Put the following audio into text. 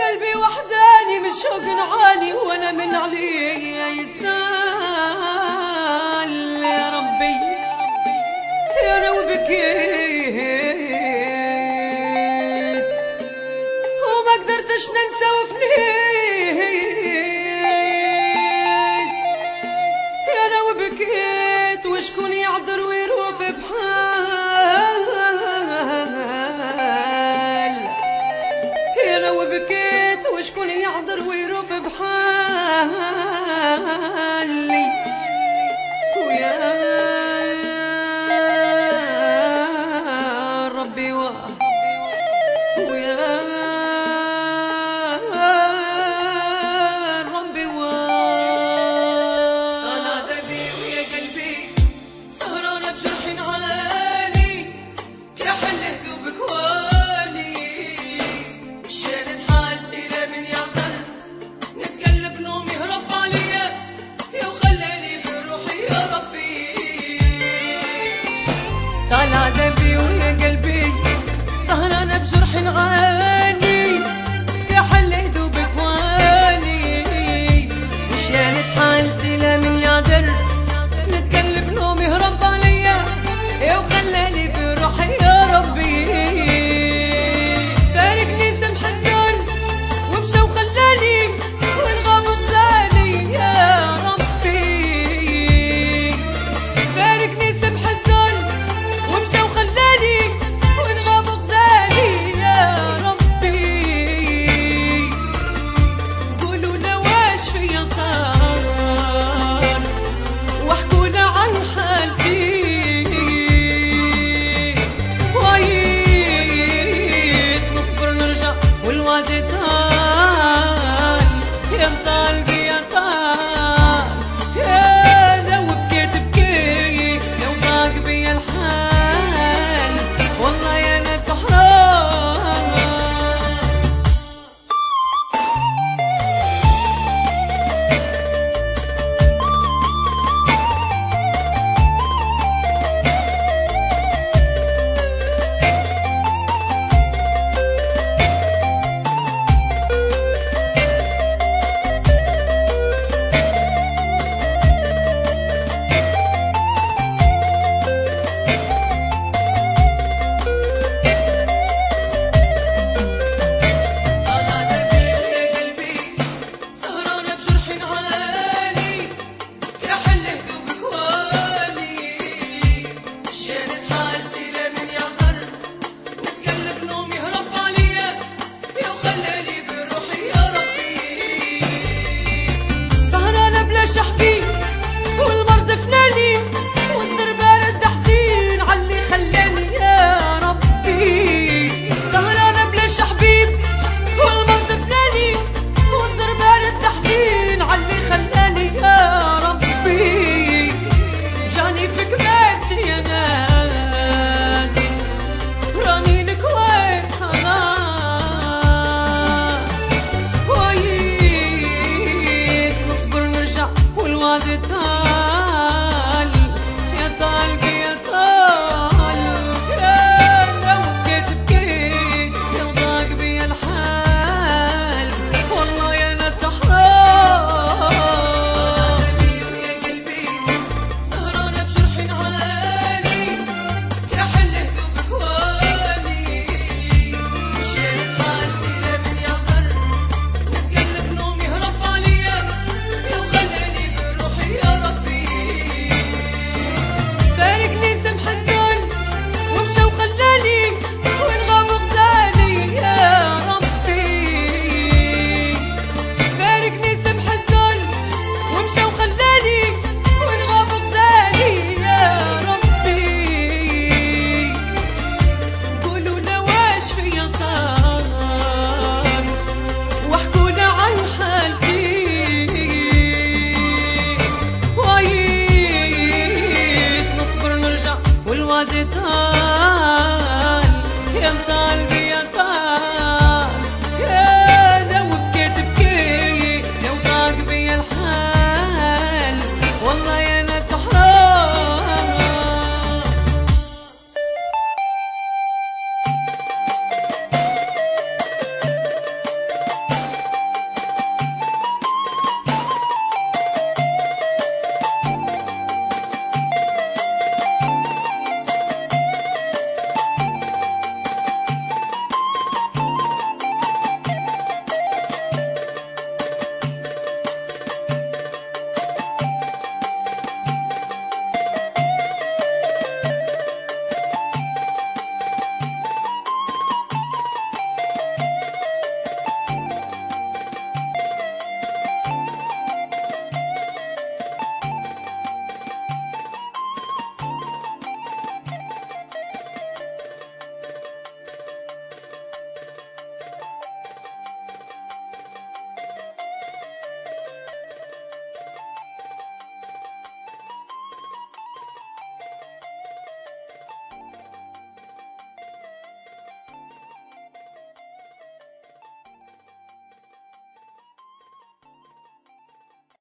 قلبي وحداني من شوق نعاني وانا من عليه يسال يا ربي يا لو بكيت وما قدرتش ننسى وفنيت يا لو بكيت وشكون يعذر ويروف بحال يا لو بكيت وشكون يعذر ويروف بحالي ويا ربي ويا ربي طلع ذبي ويا قلبي سهرانة بجرح عالي كحل ذوبك والي شادت حالتي لا من يعذر نتقلب نومي هرب عليا يا وخلاني بروحي يا ربي طلع ذبي ويا قلبي سهرانة بجرح عاني كحل ذوبك والي وشانت حالتي لا من يعذر نتقلب نومي هرب عليا يا وخلاني بروحي يا ربي فارقني سمح الزول ومشى وخلاني وانغاب غزالي يا ربي فارقني سمح الزول ومشى وخلاني وانغاب غزالي يا ربي قولوا له واش فيا صار واحكوا له عن حالتي وعيت نصبر نرجع والوعد طال يا مطالبي يا طال يا لو بكيت بكيت لو ضاق بيا الحال والله يا ناس حرام طلع ذبي ويا قلبي سهرانة بجرح عالي كحل ذوبك والي شانت حالتي لا من يعذر نتقلب نومي هرب عليا يا وخلاني بروحي يا ربي سهرانة بلا شحبي